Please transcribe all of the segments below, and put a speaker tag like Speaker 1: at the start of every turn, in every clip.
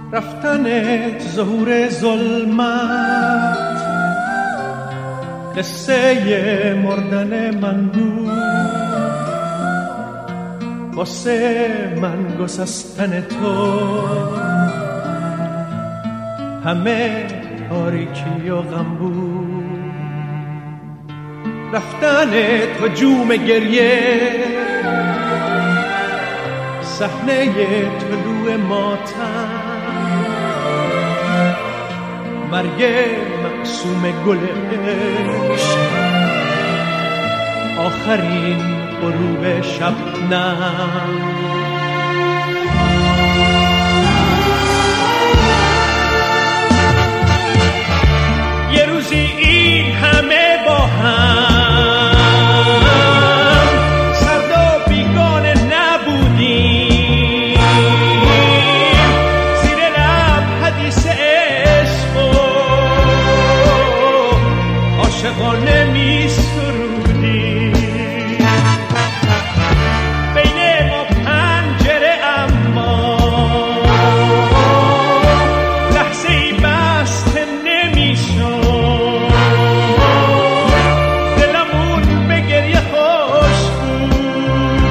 Speaker 1: رفتنت ظهور ظلمت، قصه مردن من بود، واسه من گسستن تو همه تاریکی و غم بود. رفتنت هجوم گریه، صحنه طلوع ماتم، مرگ مقسوم گل عشق، آخرین غروب شبنم. یه روزی این همه با هم سرد و بیگانه نبودیم، زیر لب حدیث عشق و عاشقانه می سرودیم. بین ما پنجره اما لحظه ای بسته نمی شد، دلمون به گریه خوش بود،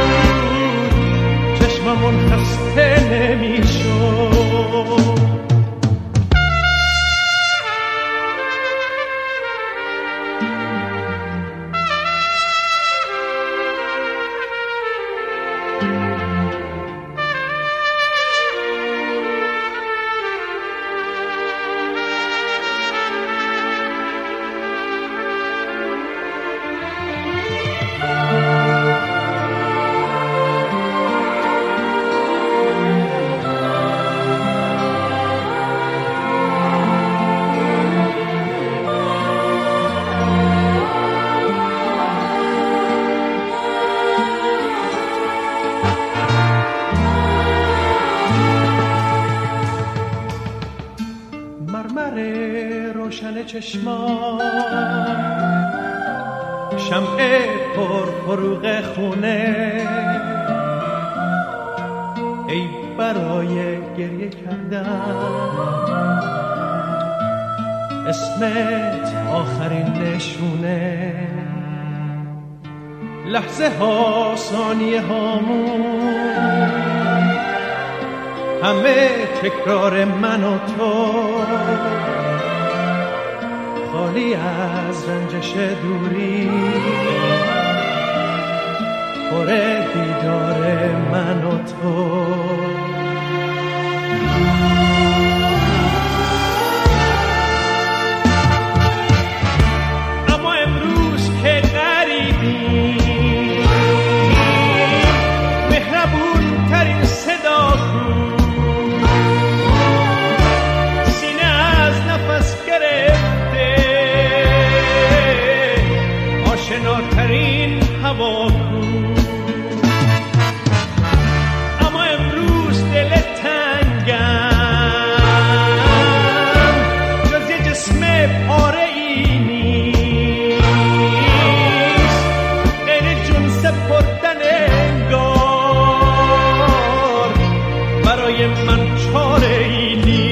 Speaker 1: چشممون خسته نمی شد. روشن چشمان، شمع پر فروغ خونه، ای برای گریه کردن اسمت آخرین نشونه. لحظه ها ثانیه هامون همه تکرار من و تو، خالی از رنجش دوری، پر دیدار من و تو. اما امروز که غریبی، مهربون ترین صدا خون، سینه از نفس گرفته، آشناترین هوا کن. اما امروز دل تنگم، جز یه جسم پاره ای نیست، غیر جون سپردن انگار برای من چاره ای نیست.